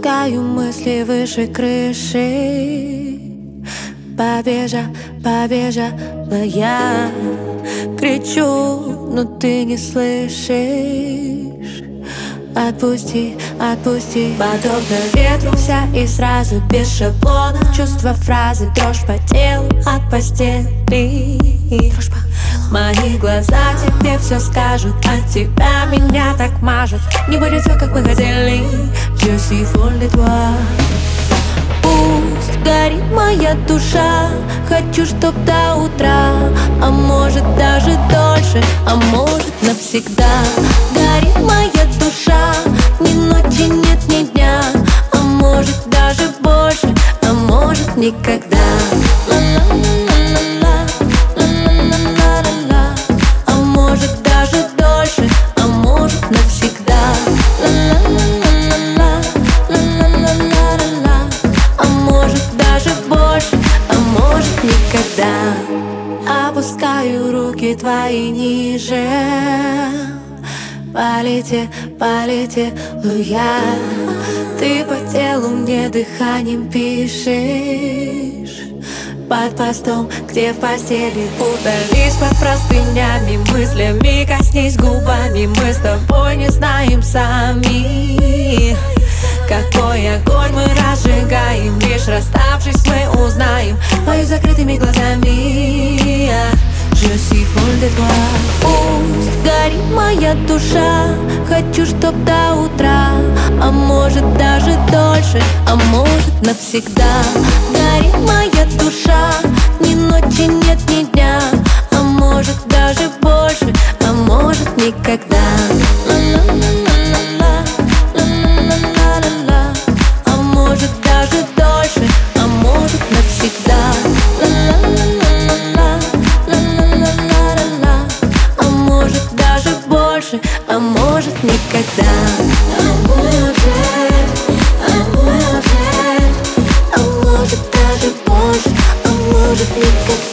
Опускаю мысли выше крыши. Побежала я. Кричу, но ты не слышишь. Отпусти, отпусти. Подобно ветру вся и сразу без шаблона. Чувства, фразы, дрожь по телу от постели. Мои глаза тебе все скажут, от тебя меня так мажут. Не будет все, как мы хотели. Je suis folle de toi. Пусть горит моя душа, хочу, чтоб до утра, а может даже дольше, а может навсегда. Горит моя душа, ни ночи нет, ни дня, а может даже больше, а может никогда. А может даже дольше, а может навсегда. А может даже больше, а может никогда. Опускаю руки твои ниже. Полетела я. Ты по телу мне дыханием пишешь. Под постом, где в постели. Удались под простынями, мыслями коснись губами. Мы с тобой не знаем сами, какой огонь мы разжигаем. Лишь расставшись мы узнаем, пою закрытыми глазами. Je suis folle de toi. Пусть горит моя душа, хочу, чтоб до утра, а может даже дольше, а может навсегда. Горит моя душа, ни ночи нет, ни дня, а может даже больше, а может никогда. А может даже дольше, а может навсегда. А может даже больше, а может никогда. А может даже больше, а может никогда.